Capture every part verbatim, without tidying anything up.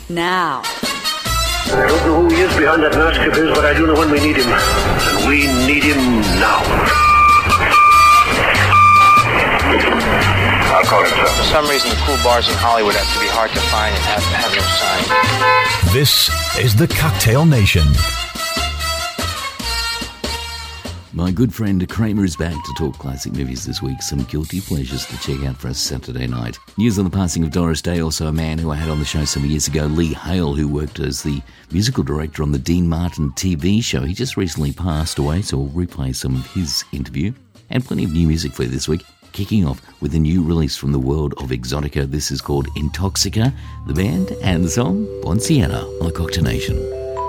now. I don't know who he is behind that mask of his, but I do know when we need him. And we need him now. I'll call him, sir. For some reason, the cool bars in Hollywood have to be hard to find and have, have no sign. This is the Cocktail Nation. My good friend Kramer is back to talk classic movies this week. Some guilty pleasures to check out for a Saturday night. News on the passing of Doris Day, also a man who I had on the show some years ago, Lee Hale, who worked as the musical director on the Dean Martin T V show. He just recently passed away, so we'll replay some of his interview. And plenty of new music for you this week. Kicking off with a new release from the world of Exotica. This is called Intoxica, the band and the song Bon Sienna on the Cocktail Nation.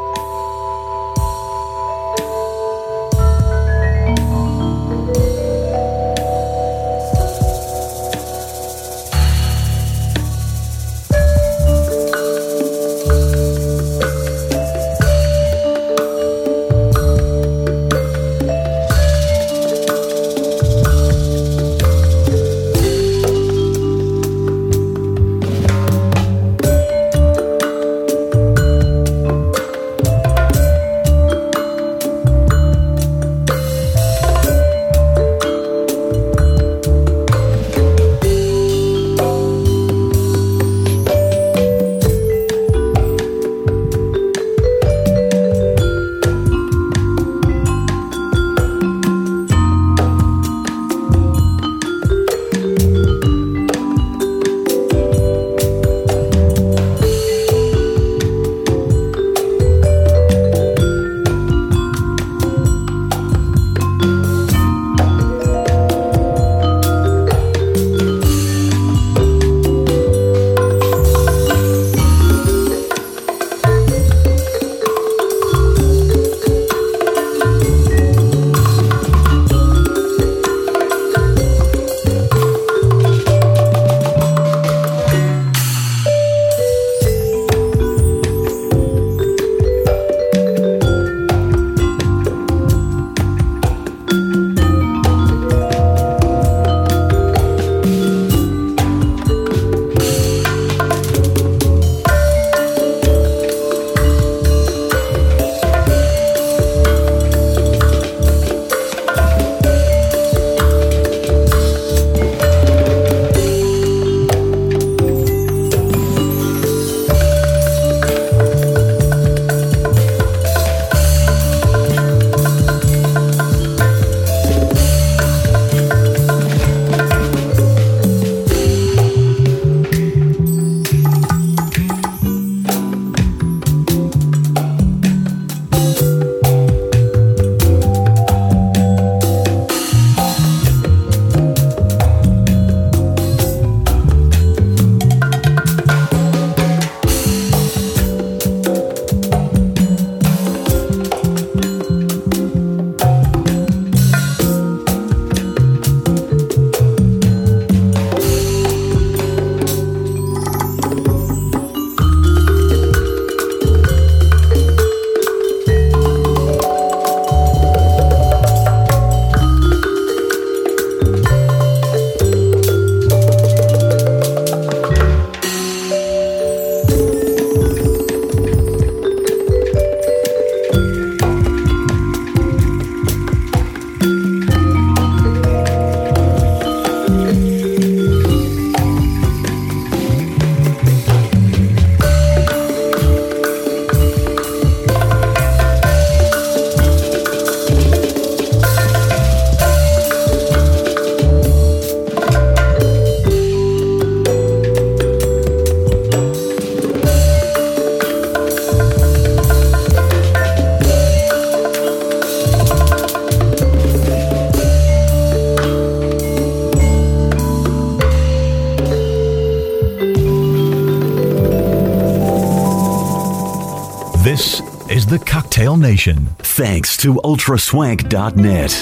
This is the Cocktail Nation. Thanks to ultraswank dot net.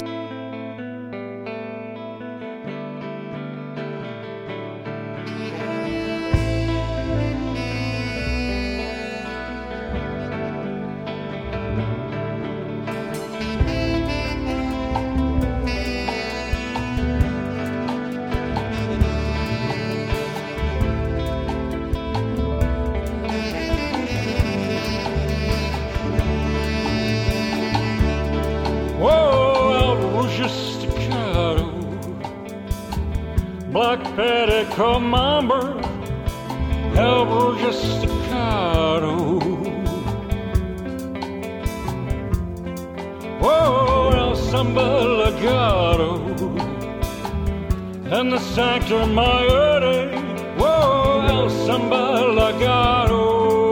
Commander, Elbridge Staccato. Whoa, El Samba Legato, and the Sancta Maiote. Whoa, El Samba Legato.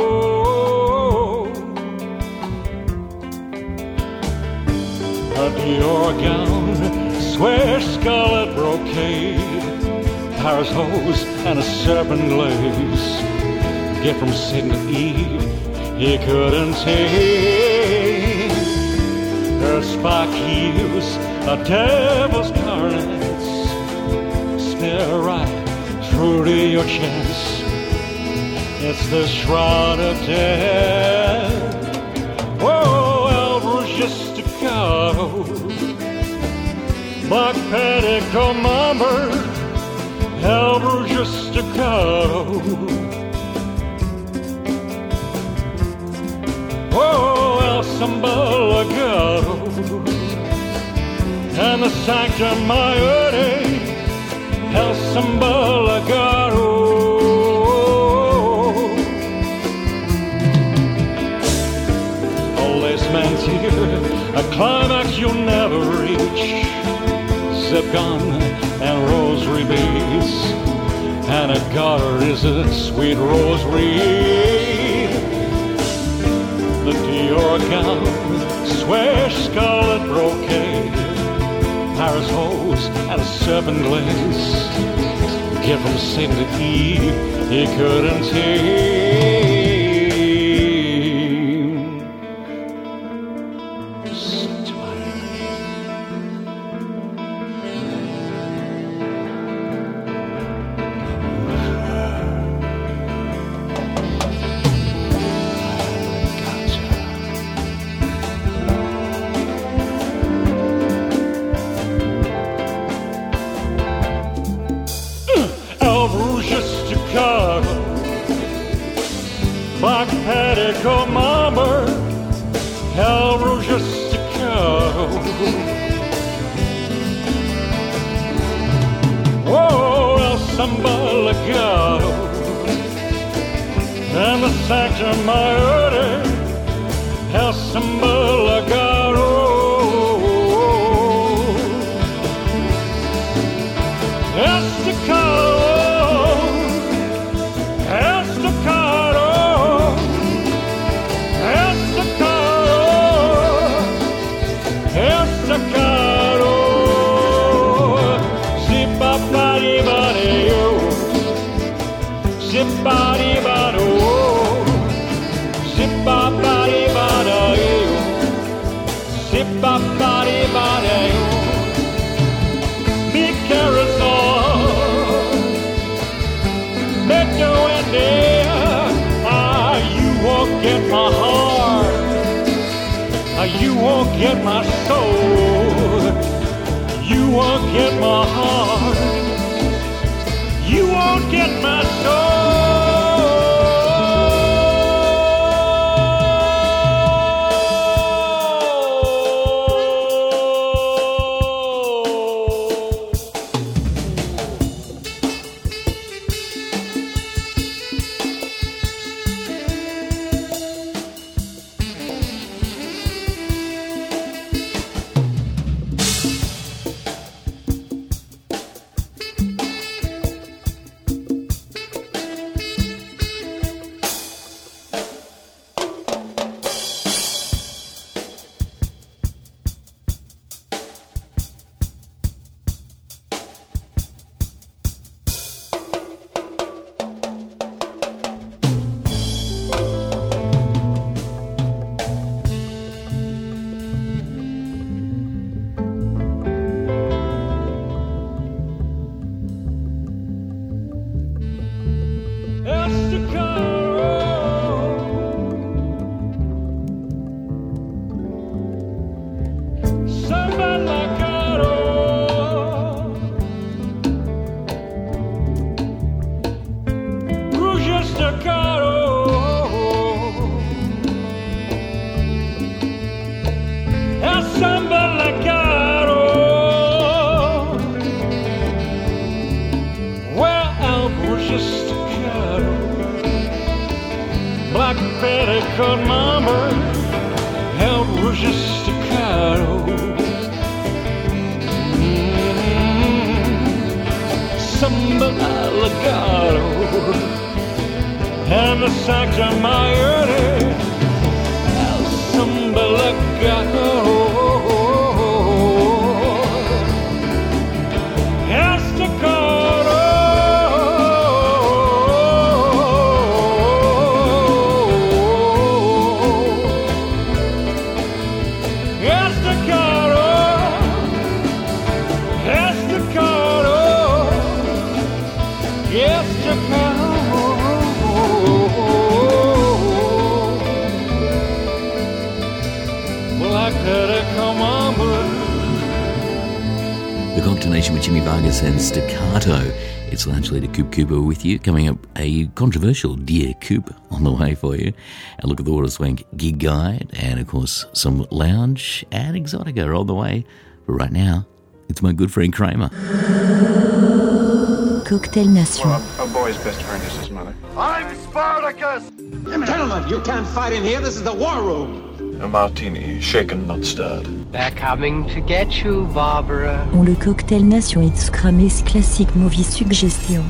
The organ, square scarlet brocade, Paris hose and a serpent glaze. Get from Satan to Eve, he couldn't take. Her spike heels, a devil's carnets, stare right through to your chest. It's the shroud of death. Whoa, Elbridge Staccato, Black Petticoat Mummer, Elbridge Staccato. Whoa, El Samba Legato, and the Sancta Maiote, El Samba Legato. A climax you'll never reach. Zip gun and rosary beads, and a garter is a sweet rosary. The Dior gown, swear scarlet brocade, Paris hose and a serpent glaze. Get from Satan to Eve, he couldn't take. Black Petticoat Mummer, Elbridge Staccato. Whoa, El Samba Legato, and the Sancta Maiote, El Samba Legato. Estacado. Body bado, zip body bado, zip body bado. Big carousel, Meadow and Air. Ah, you won't get my heart, ah, you won't get my soul, you won't get my heart, you won't get my soul. black petticoat mama held Russia's staccato. Mm-hmm. Samba legato and the Santa Maria samba legato. The Cocktailnation with Jimmy Vargas and Staccato. It's Lounge Leader Coop Cooper with you. Coming up, a controversial Dear Coop on the way for you. A look at the Water Swank gig guide, and of course some lounge and exotica on the way. But right now, it's my good friend Kramer. Cocktail Nation. Well, a, a boy's best friend is his mother. I'm Spartacus! Gentlemen, you can't fight in here. This is the war room. A martini, shaken, not stirred. They're coming to get you, Barbara. On le Cocktail Nation, it's Kramer's classic movie suggestion.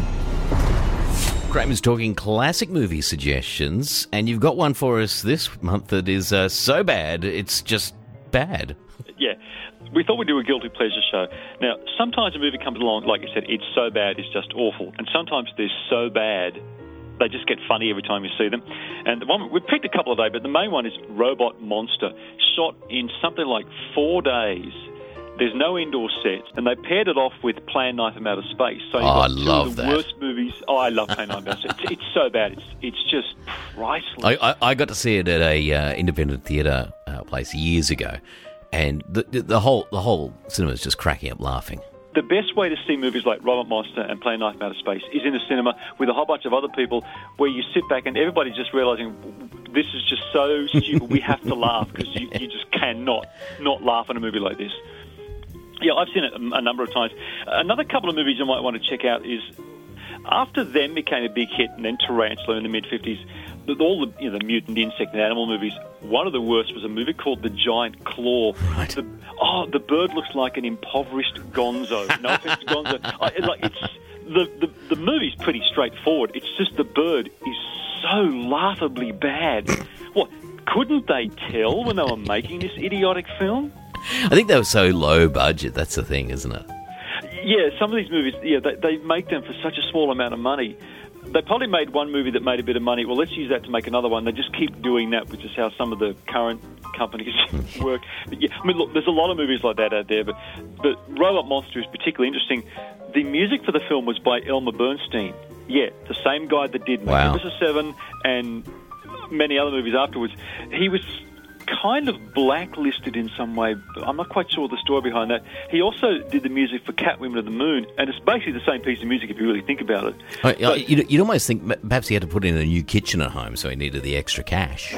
Kramer's talking classic movie suggestions, and you've got one for us this month that is uh, so bad, it's just bad. Yeah. We thought we'd do a guilty pleasure show. Now, sometimes a movie comes along, like you said, it's so bad, it's just awful. And sometimes they're so bad, they just get funny every time you see them. And the one we picked a couple of days, but the main one is Robot Monster, shot in something like four days. There's no indoor sets, and they paired it off with Plan nine from Outer Space. So you've oh, got I two love of the that. worst movies. Oh, I love Plan nine from Outer Space. It's, it's so bad. It's it's just priceless. I, I, I got to see it at a uh, independent theatre uh, place years ago, and the, the the whole the whole cinema is just cracking up laughing. The best way to see movies like Robot Monster and Plan nine from Outer Space is in the cinema with a whole bunch of other people where you sit back and everybody's just realising this is just so stupid, we have to laugh because you, you just cannot not laugh at a movie like this. Yeah, I've seen it a number of times. Another couple of movies you might want to check out is after Them became a big hit and then Tarantula in the mid-fifties, all the, you know, the mutant insect and animal movies, one of the worst was a movie called The Giant Claw. Right. The, oh, the bird looks like an impoverished gonzo. No offense to gonzo. I, like, it's, the, the, the movie's pretty straightforward. It's just the bird is so laughably bad. What, couldn't they tell when they were making this idiotic film? I think they were so low budget, that's the thing, isn't it? Yeah, some of these movies, yeah, they, they make them for such a small amount of money. They probably made one movie that made a bit of money. Well, let's use that to make another one. They just keep doing that, which is how some of the current companies work. But yeah, I mean, look, there's a lot of movies like that out there, but, but Robot Monster is particularly interesting. The music for the film was by Elmer Bernstein. Yeah, the same guy that did Wow. Magnificent Seven and many other movies afterwards. He was kind of blacklisted in some way. I'm not quite sure the story behind that. He also did the music for Catwoman of the Moon, and it's basically the same piece of music if you really think about it. Oh, But- you'd, you'd almost think ma- perhaps he had to put in a new kitchen at home, so he needed the extra cash.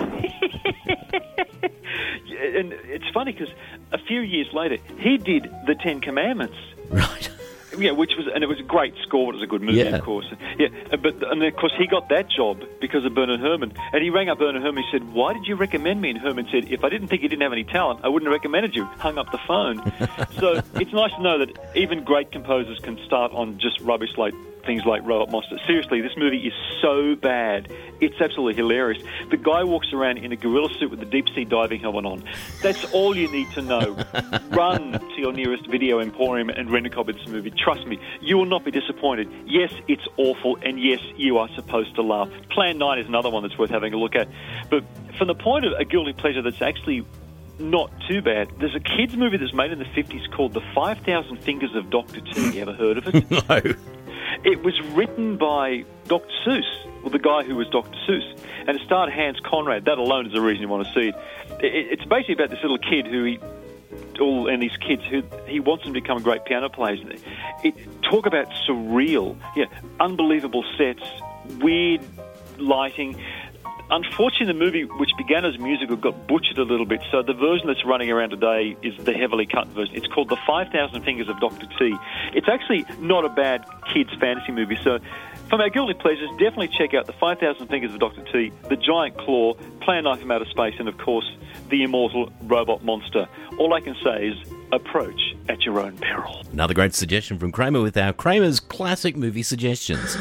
And it's funny because a few years later, he did the Ten Commandments. Right. Yeah, which was, and it was a great score. It was a good movie, Yeah. of course. Yeah, but and of course he got that job because of Bernard Herrmann. And he rang up Bernard Herrmann. He said, "Why did you recommend me?" And Herrmann said, "If I didn't think you didn't have any talent, I wouldn't have recommended you." Hung up the phone. So it's nice to know that even great composers can start on just rubbish like things like Robot Monster. Seriously, this movie is so bad. It's absolutely hilarious. The guy walks around in a gorilla suit with a deep-sea diving helmet on. That's all you need to know. Run to your nearest video emporium and rent a copy of this movie. Trust me, you will not be disappointed. Yes, it's awful, and yes, you are supposed to laugh. Plan nine is another one that's worth having a look at. But from the point of a guilty pleasure that's actually not too bad, there's a kids' movie that's made in the fifties called The five thousand Fingers of Doctor T. You ever heard of it? No. It was written by Doctor Seuss, well, the guy who was Doctor Seuss, and it starred Hans Conrad. That alone is the reason you want to see it. it it's basically about this little kid who he, all and these kids who he wants them to become great piano players. It talk about surreal, yeah, unbelievable sets, weird lighting. Unfortunately, the movie, which began as musical, got butchered a little bit, so the version that's running around today is the heavily cut version. It's called The five thousand Fingers of Doctor T. It's actually not a bad kids' fantasy movie, so From our guilty pleasures, definitely check out the five thousand Fingers of Doctor T, The Giant Claw, Plan Knife from Outer Space, and of course, The Immortal Robot Monster. All I can say is, approach at your own peril. Another great suggestion from Kramer with our Kramer's classic movie suggestions.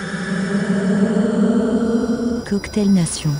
Cocktail Nation.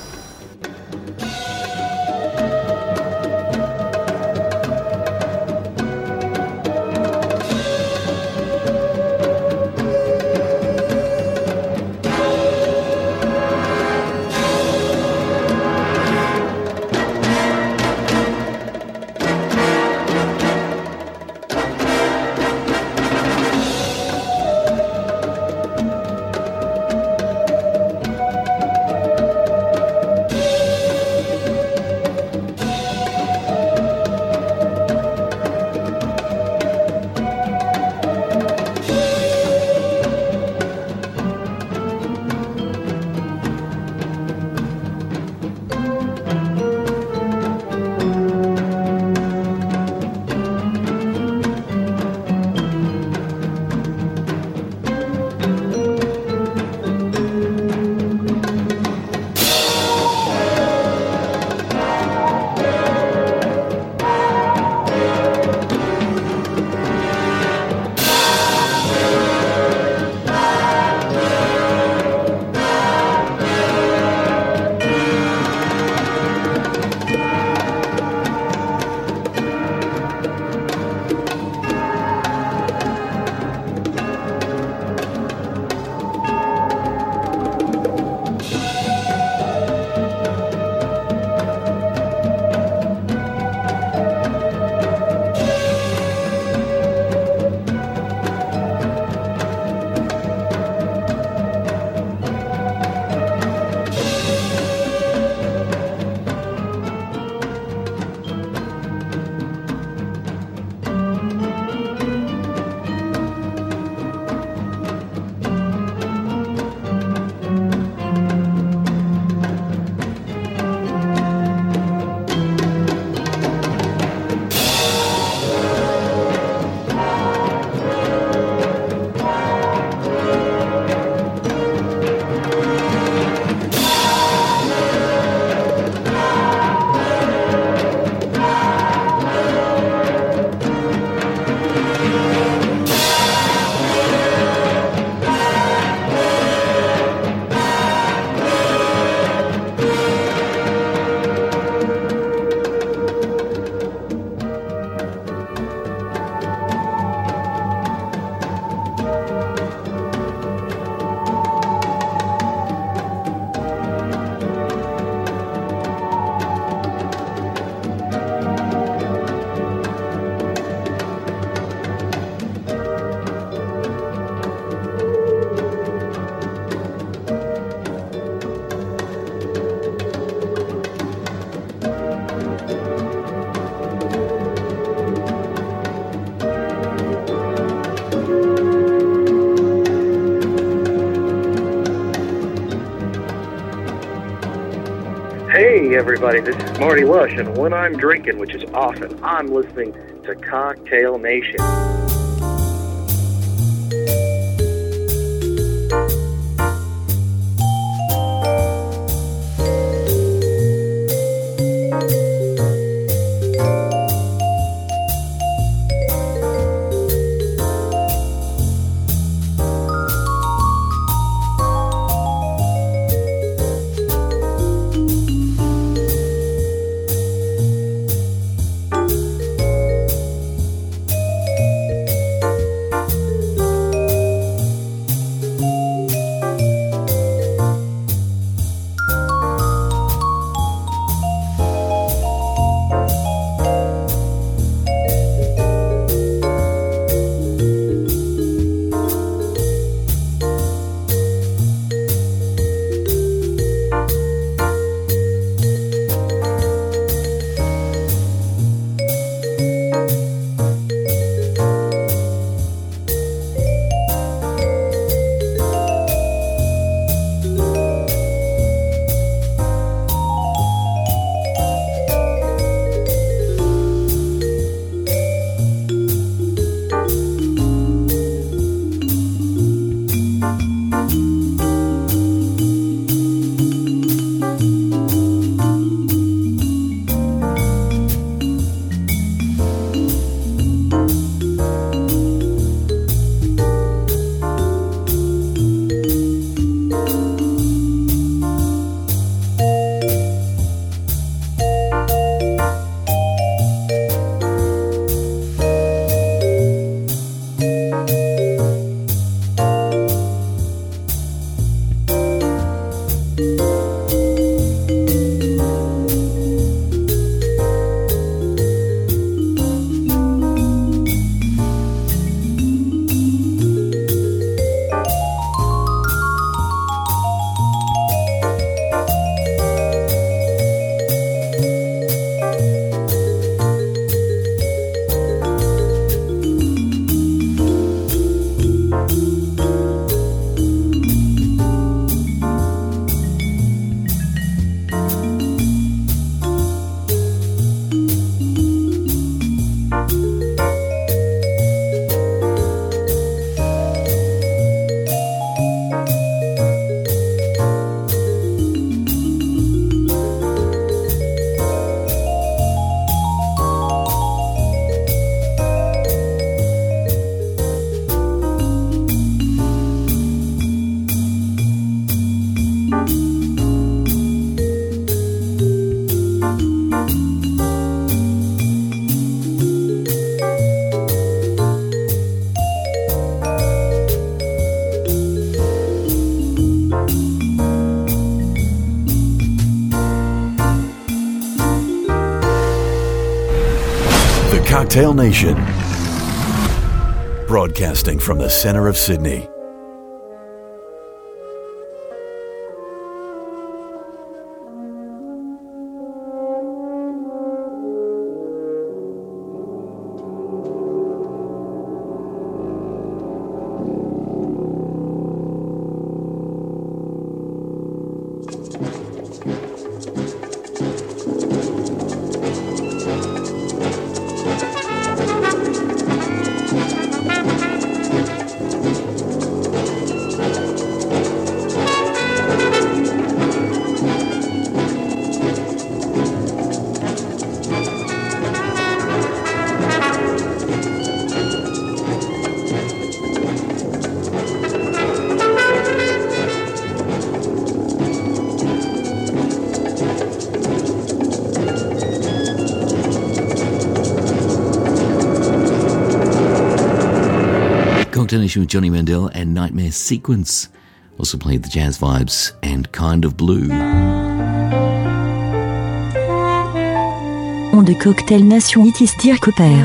Hey everybody, this is Marty Lush, and when I'm drinking, which is often, I'm listening to Cocktail Nation. Cocktail Nation. Broadcasting from the center of Sydney. With Johnny Mandel and Nightmare Sequence. Also played the Jazz Vibes and Kind of Blue. On de Cocktail Nation, it is Dirk Opère.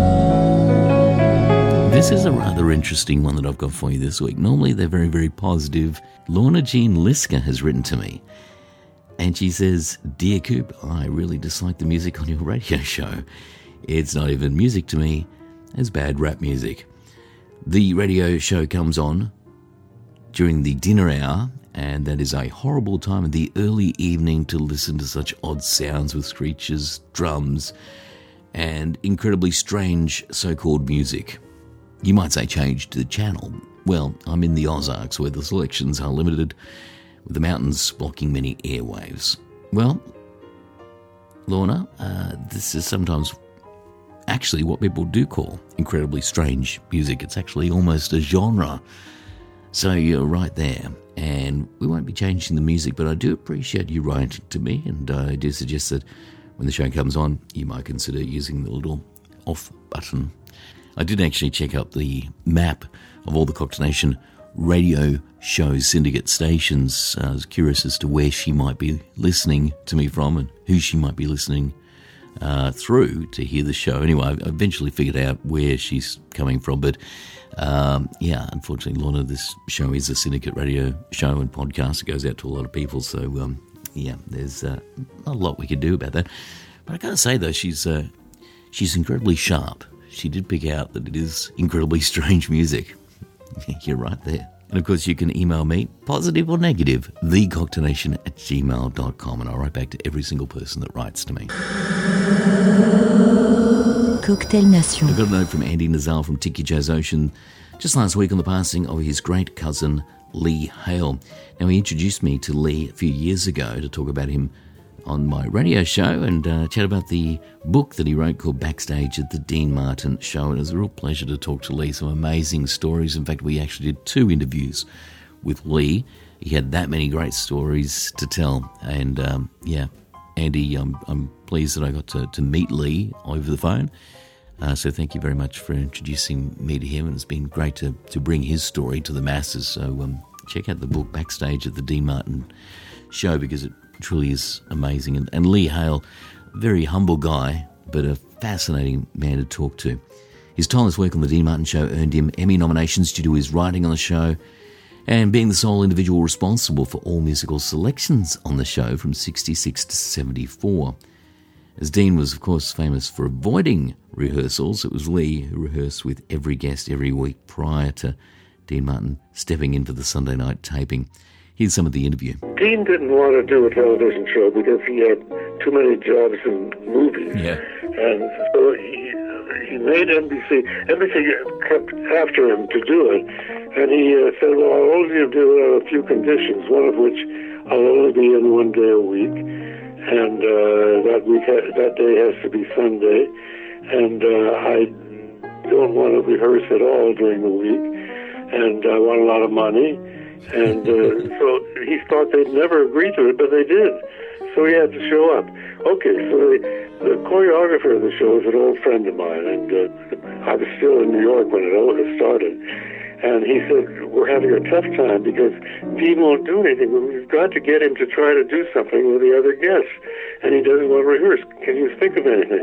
This is a rather interesting one that I've got for you this week. Normally they're very, very positive. Lorna Jean Liska has written to me and she says, Dear Coop, I really dislike the music on your radio show. It's not even music to me, it's bad rap music. The radio show comes on during the dinner hour, and that is a horrible time in the early evening to listen to such odd sounds with screeches, drums, and incredibly strange so-called music. You might say change the channel. Well, I'm in the Ozarks where the selections are limited, with the mountains blocking many airwaves. Well, Lorna, uh, this is sometimes actually what people do call incredibly strange music. It's actually almost a genre. So you're right there. And we won't be changing the music, but I do appreciate you writing to me, and I do suggest that when the show comes on, you might consider using the little off button. I did actually check up the map of all the Cocktail Nation radio show syndicate stations. I was curious as to where she might be listening to me from and who she might be listening Uh, through to hear the show. Anyway, I eventually figured out where she's coming from, but um, yeah, unfortunately, Lorna, this show is a syndicate radio show and podcast. It goes out to a lot of people, so um, yeah, there's uh, not a lot we can do about that. But I gotta say though, she's uh, she's incredibly sharp. She did pick out that it is incredibly strange music. You're right there. And of course, you can email me, positive or negative, the cocktail nation at gmail dot com, and I'll write back to every single person that writes to me. Cocktail Nation. I got a note from Andy Nazal from Tiki Jazz Ocean just last week on the passing of his great cousin, Lee Hale. Now, he introduced me to Lee a few years ago to talk about him on my radio show and uh, chat about the book that he wrote called Backstage at the Dean Martin Show. And it was a real pleasure to talk to Lee. Some amazing stories. In fact, we actually did two interviews with Lee. He had that many great stories to tell. And um, yeah, Andy, I'm, I'm pleased that I got to, to meet Lee over the phone. Uh, so thank you very much for introducing me to him. And it's been great to, to bring his story to the masses. So um, check out the book Backstage at the Dean Martin Show, because it truly is amazing. And, and Lee Hale, very humble guy, but a fascinating man to talk to. His tireless work on the Dean Martin Show earned him Emmy nominations due to his writing on the show and being the sole individual responsible for all musical selections on the show from sixty-six to seventy-four. As Dean was, of course, famous for avoiding rehearsals, it was Lee who rehearsed with every guest every week prior to Dean Martin stepping in for the Sunday night taping. Here's some of the interview. Dean didn't want to do a television show because he had too many jobs in movies. Yeah. And so he, he made N B C. N B C kept after him to do it. And he uh, said, well, I'll only do it on a few conditions, one of which I'll only be in one day a week. And uh, that week, ha- that day has to be Sunday. And uh, I don't want to rehearse at all during the week. And I want a lot of money. And uh, so he thought they'd never agree to it, but they did. So he had to show up. Okay, so the, the choreographer of the show is an old friend of mine, and uh, I was still in New York when it all started. And he said, we're having a tough time because Dean won't do anything. We've got to get him to try to do something with the other guests. And he doesn't want to rehearse. Can you think of anything?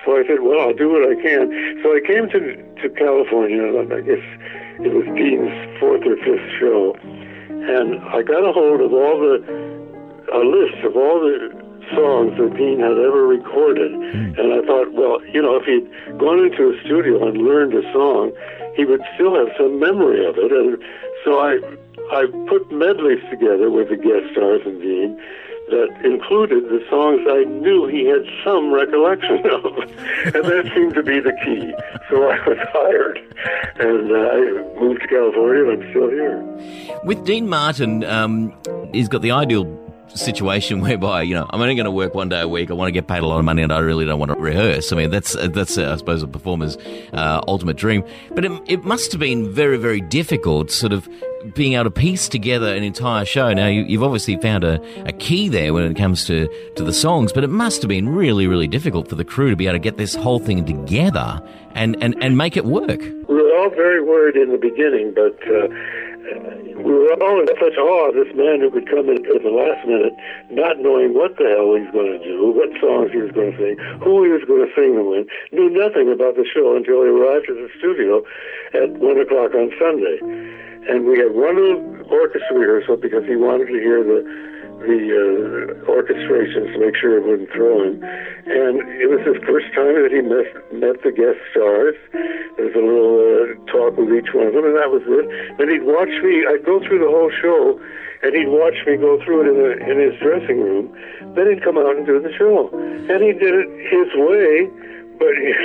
So I said, well, I'll do what I can. So I came to to California, and I guess it was Dean's fourth or fifth show, and I got a hold of all the, a list of all the songs that Dean had ever recorded. And I thought, well, you know, if he'd gone into a studio and learned a song, he would still have some memory of it. And so I, I put medleys together with the guest stars and Dean that included the songs I knew he had some recollection of. And that seemed to be the key. So I was hired, and uh, I moved to California, and I'm still here. With Dean Martin, um, he's got the ideal situation whereby, you know, I'm only going to work one day a week, I want to get paid a lot of money, and I really don't want to rehearse. I mean, that's, that's uh, I suppose, a performer's uh, ultimate dream. But it, it must have been very, very difficult sort of being able to piece together an entire show. Now, you, you've obviously found a, a key there when it comes to, to the songs, but it must have been really, really difficult for the crew to be able to get this whole thing together and, and, and make it work. We were all very worried in the beginning, but uh, we were all in such awe of this man who could come in at the last minute, not knowing what the hell he's going to do, what songs he was going to sing, who he was going to sing them with, knew nothing about the show until he arrived at the studio at one o'clock on Sunday. And we had one little orchestra rehearsal because he wanted to hear the the uh, orchestrations to make sure it wouldn't throw him. And it was his first time that he met, met the guest stars. There was a little uh, talk with each one of them, and that was it. Then he'd watch me. I'd go through the whole show, and he'd watch me go through it in, the, in his dressing room. Then he'd come out and do the show. And he did it his way, but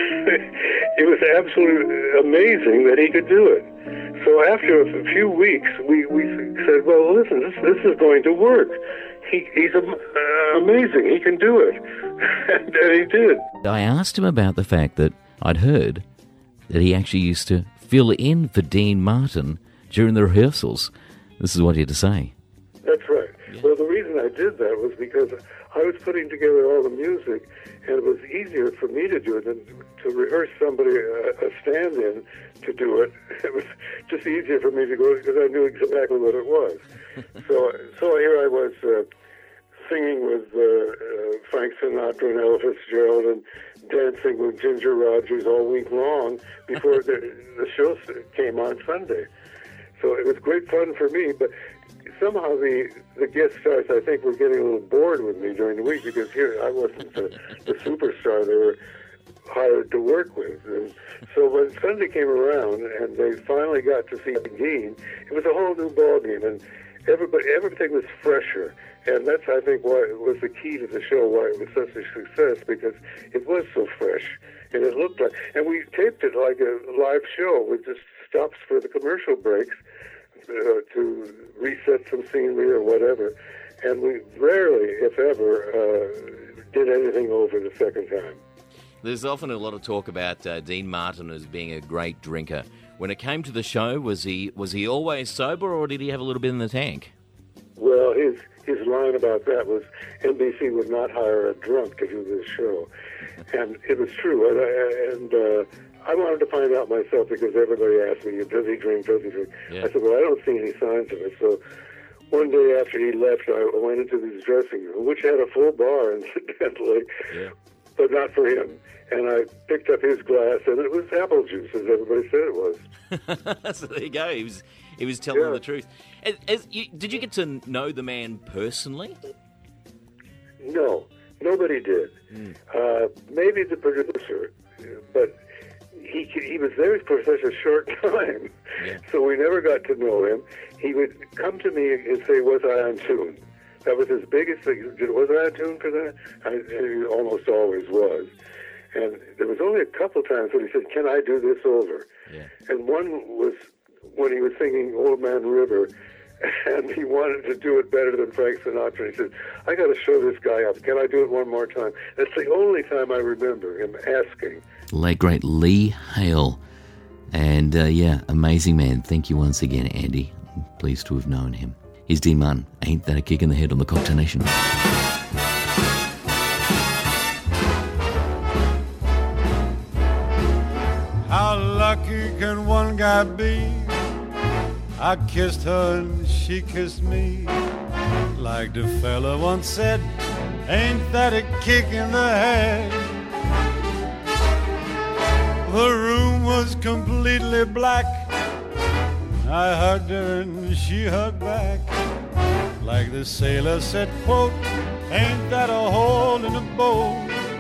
it was absolutely amazing that he could do it. So after a few weeks, we, we said, well, listen, this this is going to work. He, he's uh, amazing. He can do it. And he did. I asked him about the fact that I'd heard that he actually used to fill in for Dean Martin during the rehearsals. This is what he had to say. That's right. Yeah. Well, the reason I did that was because I was putting together all the music, and it was easier for me to do it than to rehearse somebody, a, a stand-in, to do it. It was just easier for me to go because I knew exactly what it was. so, so here I was uh, singing with uh, uh, Frank Sinatra and Ella Fitzgerald and dancing with Ginger Rogers all week long before the, the show came on Sunday. So it was great fun for me, but somehow the, the guest stars, I think, were getting a little bored with me during the week because here I wasn't the, the superstar they were hired to work with. And so when Sunday came around and they finally got to see Dean, it was a whole new ballgame, and everybody, everything was fresher. And that's, I think, why it was the key to the show, why it was such a success, because it was so fresh, and it looked like, and we taped it like a live show with just stops for the commercial breaks uh, to reset some scenery or whatever. And we rarely, if ever, uh, did anything over the second time. There's often a lot of talk about uh, Dean Martin as being a great drinker. When it came to the show, was he was he always sober, or did he have a little bit in the tank? Well, his his line about that was N B C would not hire a drunk to do this show, and it was true. And, I, and uh, I wanted to find out myself because everybody asked me, "Does he drink? Does he drink?" Yeah. I said, "Well, I don't see any signs of it." So one day after he left, I went into his dressing room, which had a full bar, incidentally, yeah. but not for him. And I picked up his glass, and it was apple juice, as everybody said it was. So there you go. He was he was telling yeah. the truth. As, as you, did you get to know the man personally? No, nobody did. Mm. Uh, maybe the producer, but he he was there for such a short time, yeah. so we never got to know him. He would come to me and say, "Was I on tune?" That was his biggest thing. Was I on tune for that? I, and he almost always was. And there was only a couple times when he said, "Can I do this over?" Yeah. And one was when he was singing Old Man River, and he wanted to do it better than Frank Sinatra. He said, "I got to show this guy up. Can I do it one more time?" That's the only time I remember him asking. Late, great Lee Hale. And, uh, yeah, amazing man. Thank you once again, Andy. I'm pleased to have known him. Here's Dean Martin. Ain't that a kick in the head on the Cocktail Nation? How lucky can one guy be? I kissed her and she kissed me. Like the fella once said, ain't that a kick in the head? The room was completely black. I hugged her and she hugged back. Like the sailor said, quote, ain't that a hole in the boat?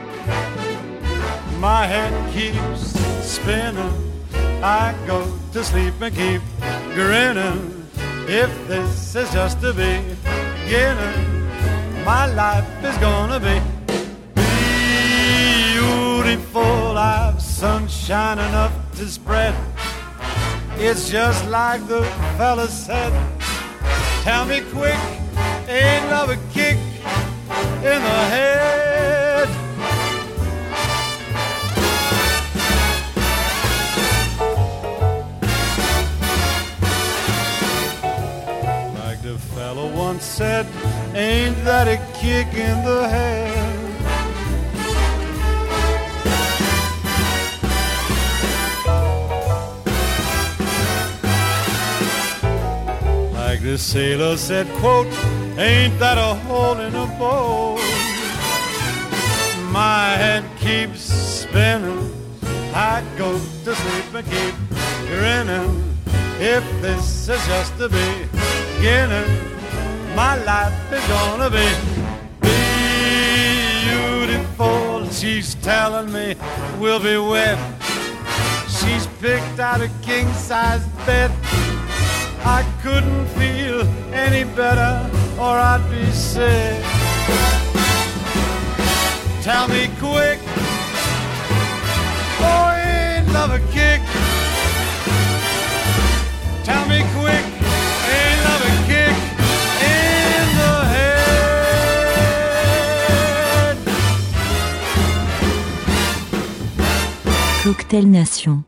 My head keeps spinning. I go to sleep and keep grinning. If this is just the beginning, my life is gonna be beautiful. I've sunshine enough to spread. It's just like the fella said. Tell me quick, ain't love a kick in the head? Like the fella once said, ain't that a kick in the head? Like the sailor said, quote, ain't that a hole in a boat? My head keeps spinning. I go to sleep and keep grinning. If this is just the beginning, my life is gonna be beautiful. She's telling me we'll be wed. She's picked out a king-size bed. I couldn't feel any better or I'd be sick. Tell me quick, oh, ain't love a kick? Tell me quick, ain't love a kick in the head? Cocktail Nation.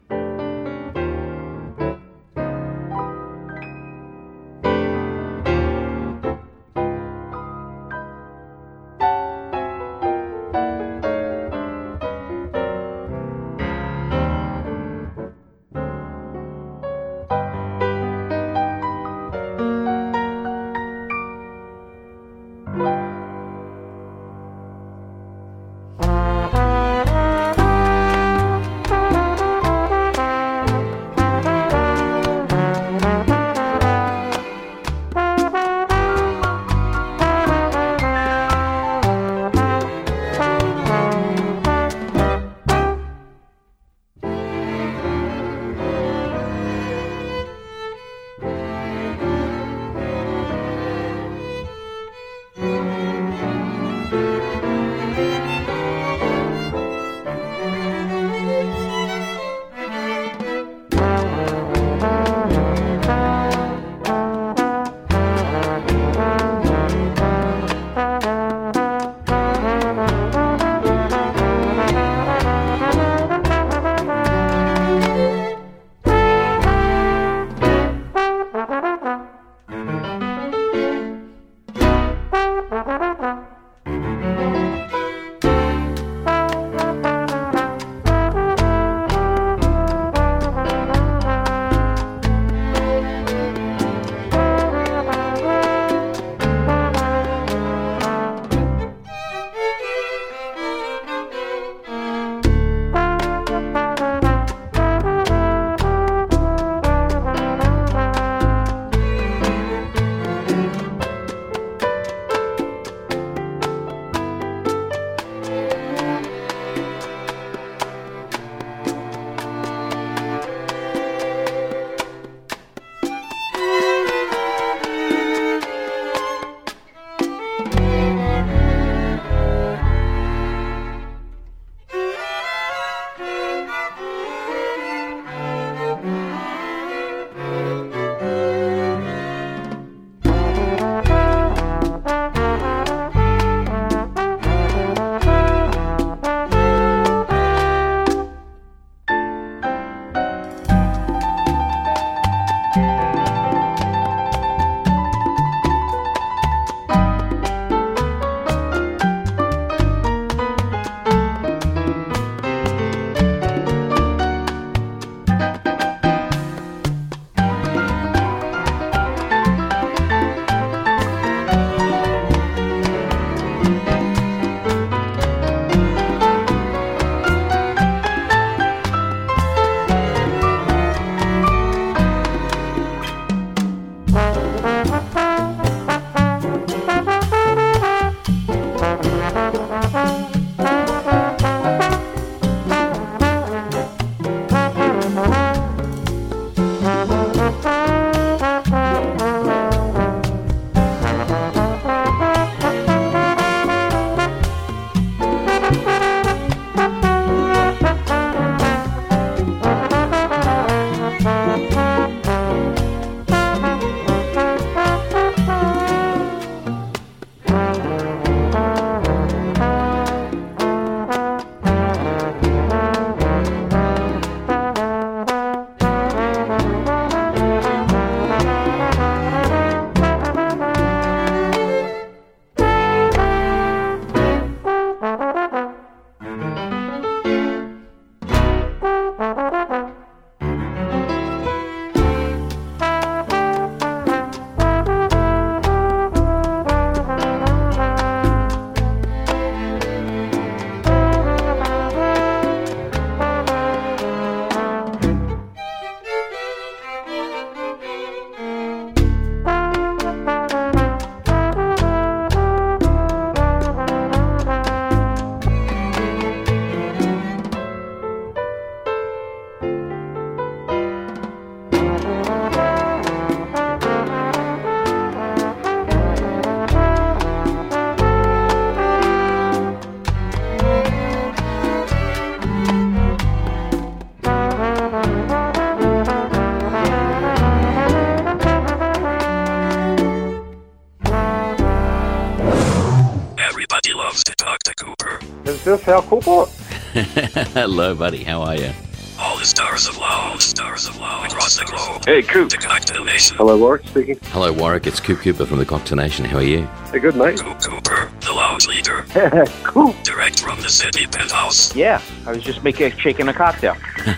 is this Hal Cooper? Hello, buddy. How are you? All the stars of love, stars of love across the globe. Hey, Coop. To Cocktail Nation. Hello, Warwick speaking. Hello, Warwick. It's Coop Cooper from the Cocktail Nation. How are you? Hey, good, mate. Coop Cooper, the lounge leader. Coop. Direct from the Sydney penthouse. Yeah, I was just making shaking a cocktail.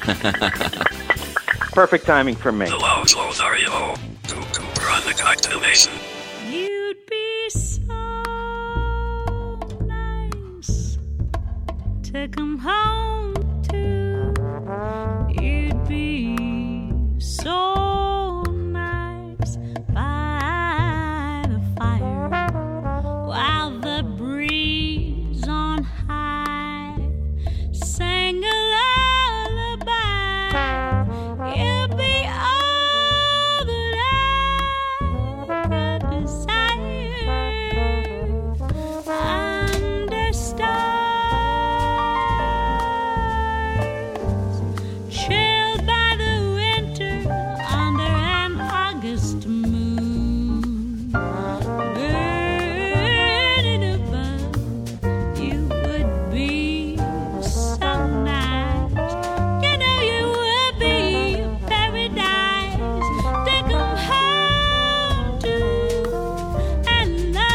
Perfect timing for me. The lounge Lothario. Coop Cooper on the Cocktail Nation. You'd be so nice to come home to. You'd be so nice by the fire while the breeze on high sang a lullaby. You'd be all that I could desire under stars, chilled by the winter under an August moon, burning above. You would be so nice. You know you would be paradise to come home to and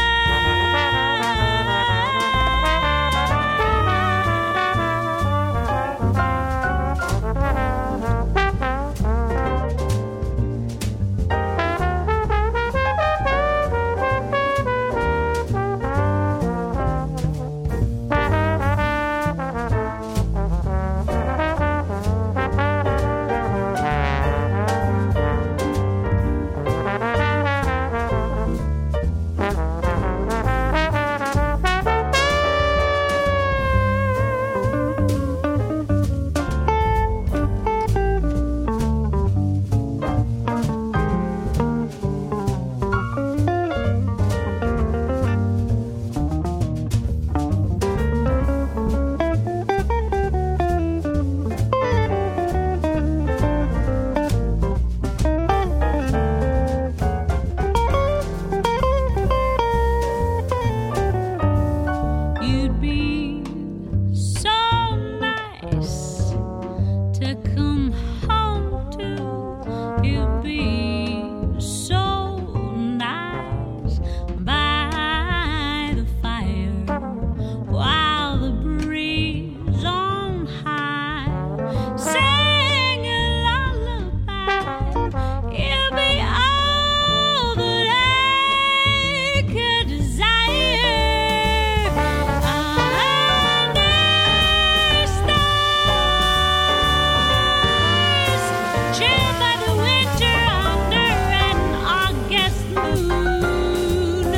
you'd be so nice to come home to. You'd be so nice by the fire while the breeze on high sang a lullaby. You'd be all that I could desire under stars, chilled by the winter under an August moon,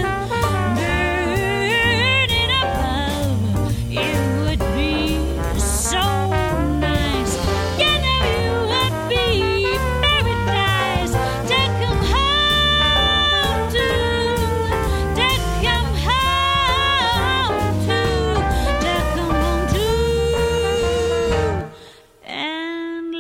burning above. You would be so nice. You know you would be paradise to come home to, to come home to, to come home to and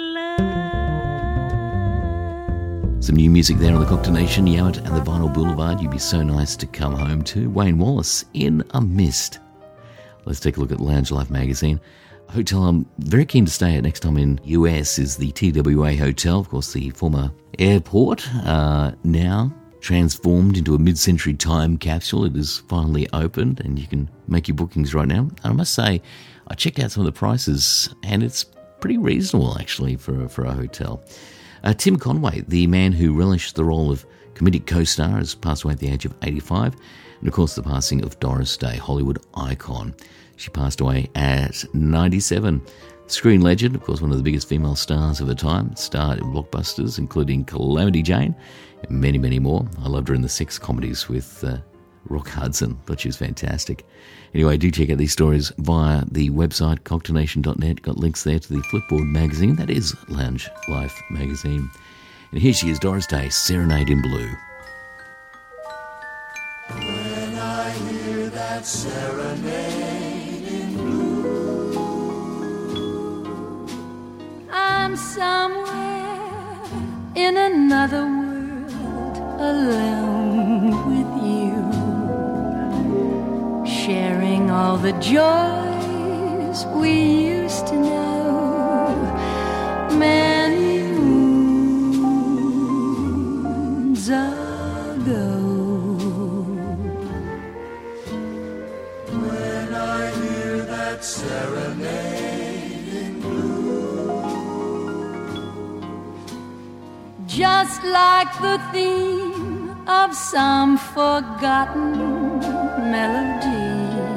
love. Some new music there on the Cocktail Nation, Yowit and the Vinyl Boulevard. You'd be so nice to come home to. Wayne Wallace, In a Mist. Let's take a look at Lounge Life magazine. A hotel I'm very keen to stay at next time in U S is the T W A Hotel, of course the former airport, uh, now transformed into a mid-century time capsule. It is finally opened and you can make your bookings right now. And I must say, I checked out some of the prices and it's pretty reasonable actually for, a- for a hotel. Uh, Tim Conway, the man who relished the role of comedic co-star, has passed away at the age of eighty-five. And of course the passing of Doris Day, Hollywood icon. She passed away at ninety-seven. Screen legend, of course, one of the biggest female stars of the time, starred in blockbusters, including Calamity Jane and many, many more. I loved her in the sex comedies with uh, Rock Hudson. Thought she was fantastic. Anyway, do check out these stories via the website, cocktail nation dot net. Got links there to the Flipboard magazine. That is Lounge Life magazine. And here she is, Doris Day, Serenade in Blue. When I hear that serenade in blue, I'm somewhere in another world, alone with you, sharing all the joys that serenade in blue. Just like the theme of some forgotten melody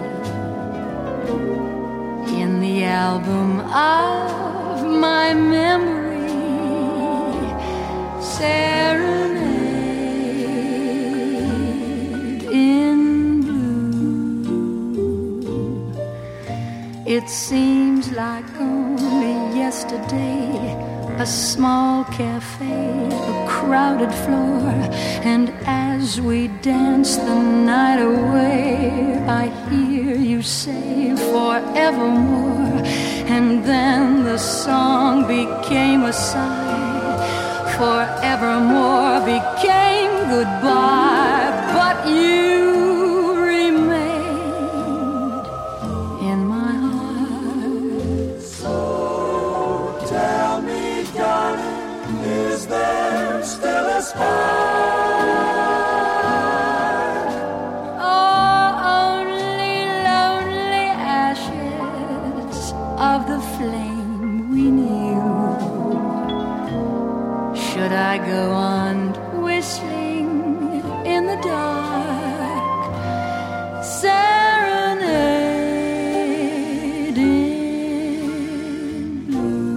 in the album of my memory, serenade in blue. It seems like only yesterday, a small cafe, a crowded floor, and as we dance the night away, I hear you say forevermore, and then the song became a sigh, forevermore became goodbye, but you remained in my heart. So tell me, darling, is there still a spark? Oh, only lonely ashes of the flame we knew. Should I go on whistling in the dark, serenade in blue?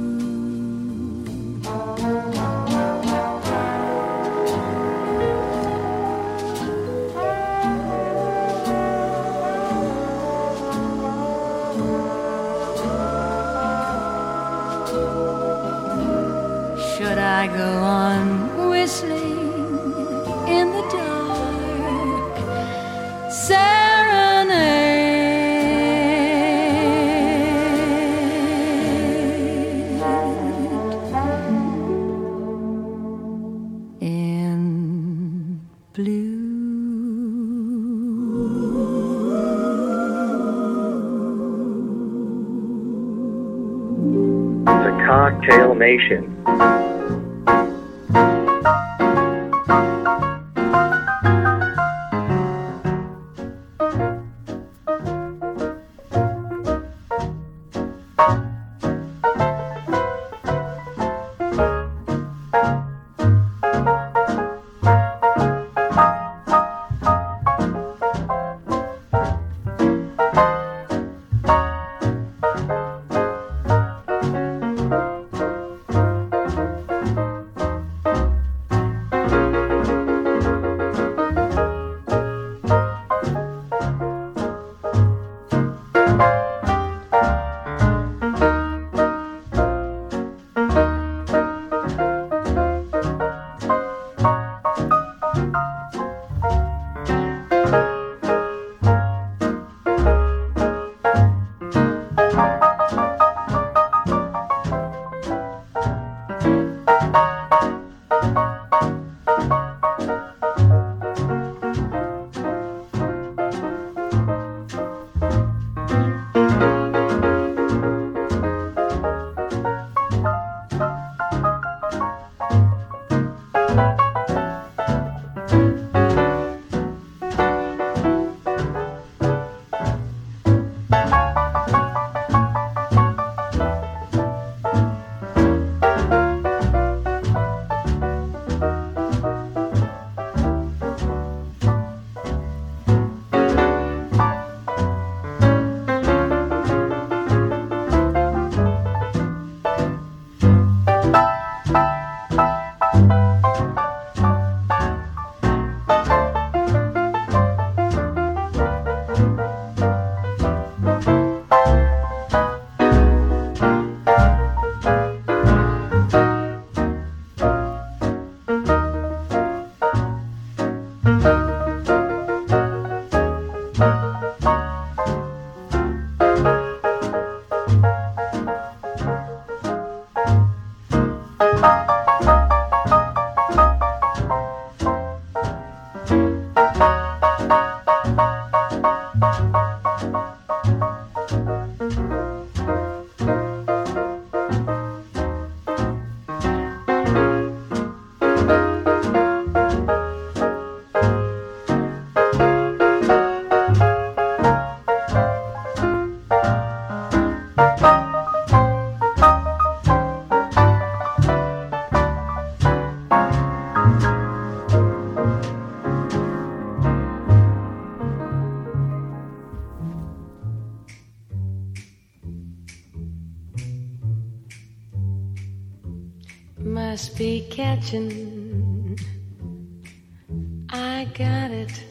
Should I go on whistling in the dark, serenade in blue? The Cocktail Nation. must be catching. I got it.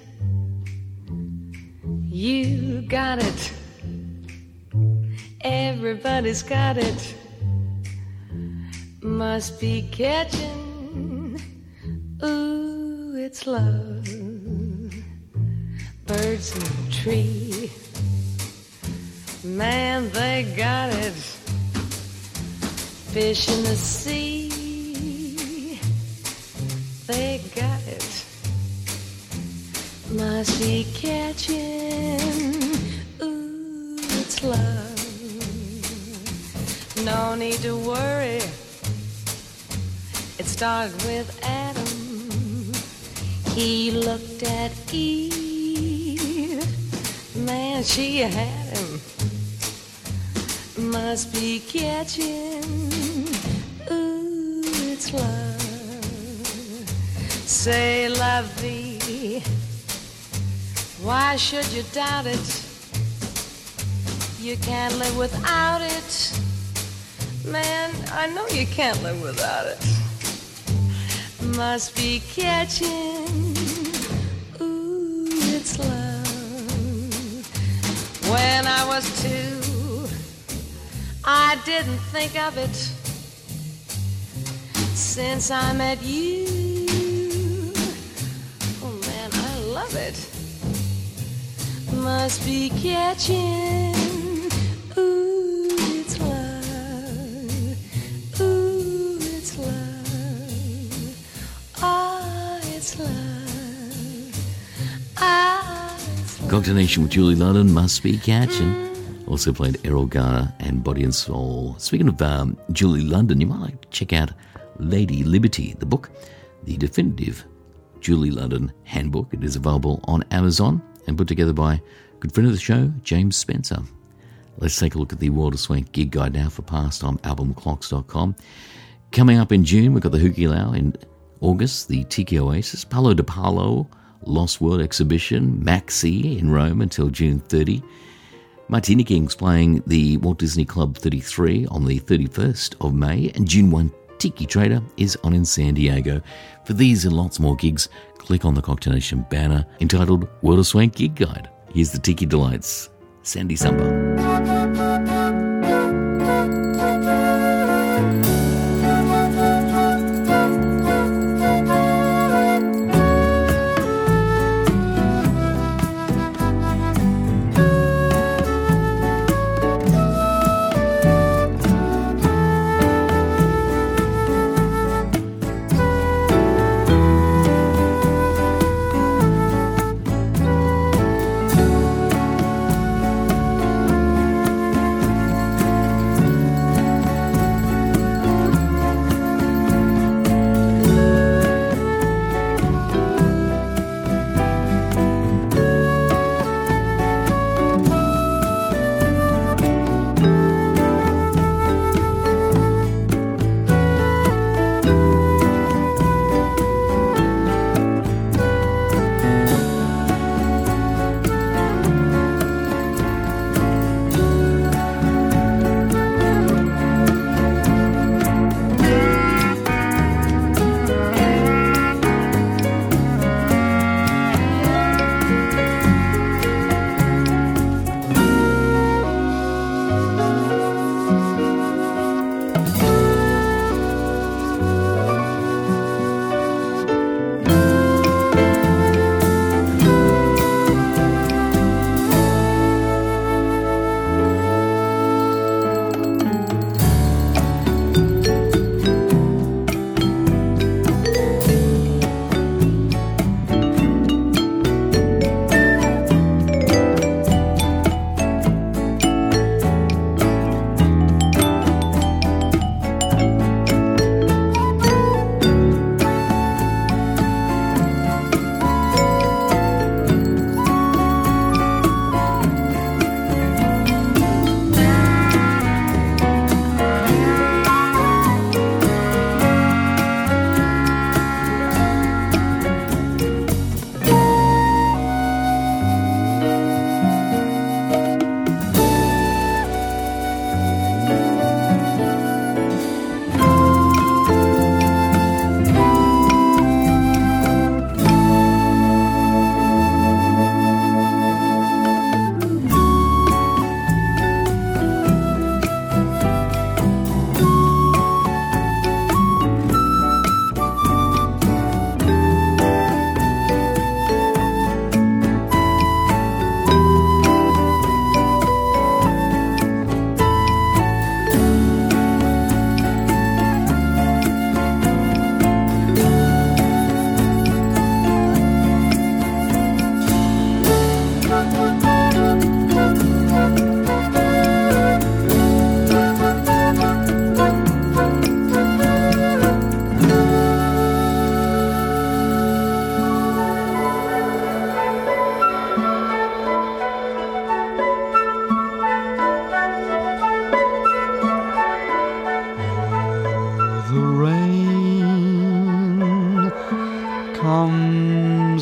You got it. Everybody's got it. Must be catching. Ooh, it's love. Birds in the tree. Man, they got it. Fish in the sea. They got it. Must be catching. Ooh, it's love. No need to worry. It started with Adam. He looked at Eve. Man, she had him. Must be catching. Ooh, it's love. Say la vie. Why should you doubt it? You can't live without it. Man, I know you can't live without it. Must be catching. Ooh, it's love. When I was two, I didn't think of it. Since I met you, oh man, I love it. Must be catching. Ooh, it's love. Ooh, it's love. Ah, it's love. Ah, it's love. Cocktail Nation with Julie London, Must Be Catching. Also played Errol Garner and Body and Soul. Speaking of um, Julie London, you might like to check out Lady Liberty, the book, the definitive Julie London handbook. It is available on Amazon and put together by a good friend of the show, James Spencer. Let's take a look at the World of Swank gig guide now for pastime album clocks dot com. Coming up in June, we've got the Hukilau. In August, the Tiki Oasis, Palo de Palo, Lost World Exhibition, Maxi in Rome until June thirtieth. Martini Kings playing the Walt Disney Club thirty-three on the thirty-first of May, and June first, Tiki Trader is on in San Diego. For these and lots more gigs, click on the Cocktail Nation banner entitled World of Swank Gig Guide. Here's the Tiki Delights, Sandy Samba.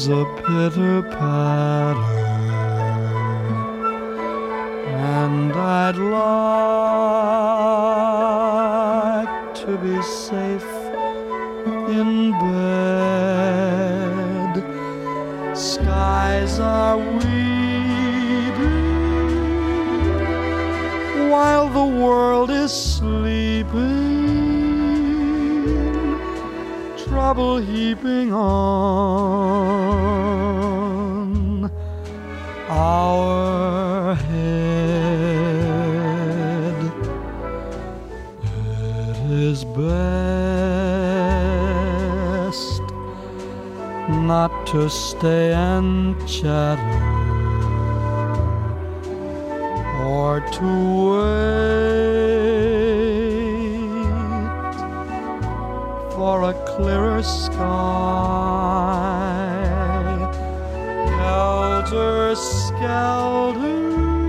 is a pitter-patter, and I'd like to be safe in bed. Skies are weeping while the world is sleeping, trouble heaping on our head. It is best not to stay and chatter, or to wait for a clearer sky. Helter-skelter,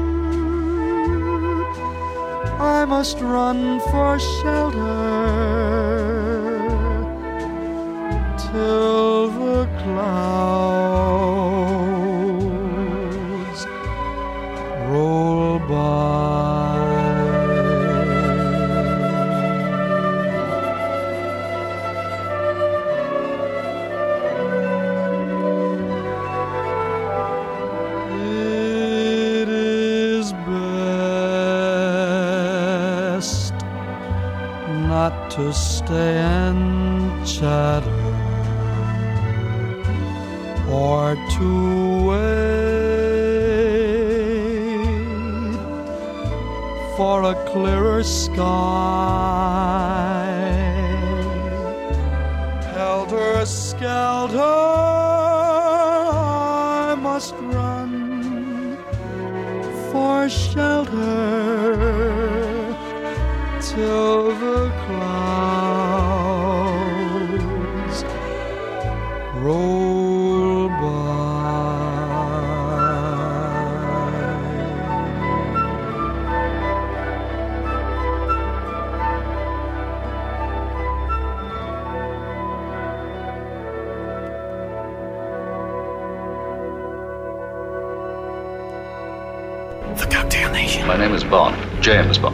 I must run for shelter till the clouds roll by. It is best not to stay and chatter, or to wait for a clearer sky. Helter-skelter, I must run for shelter till the clouds roll by. The Cocktail Nation. My name is Bond, James Bond.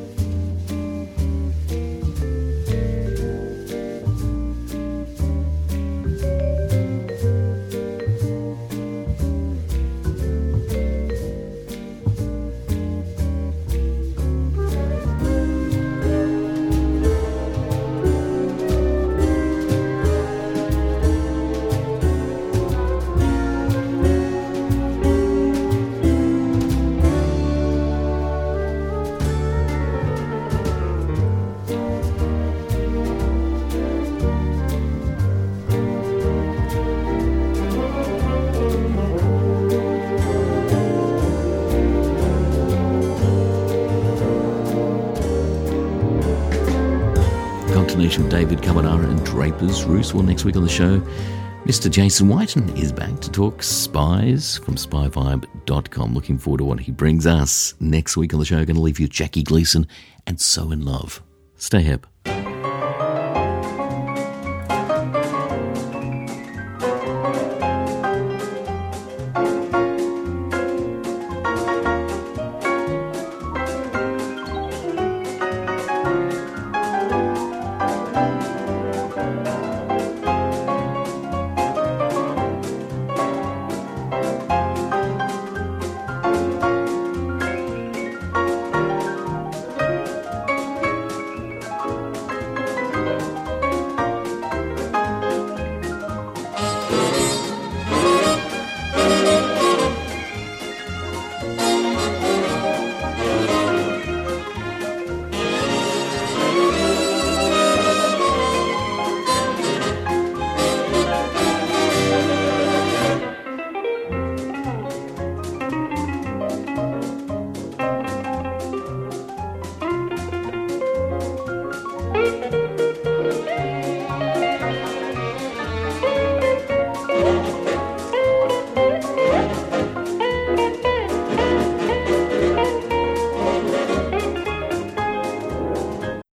With David Carbonara and Draper's Roost. Well, next week on the show, Mister Jason Whiten is back to talk spies from spy vibe dot com. Looking forward to what he brings us next week on the show. Going to leave you with Jackie Gleason and So in Love. Stay hip.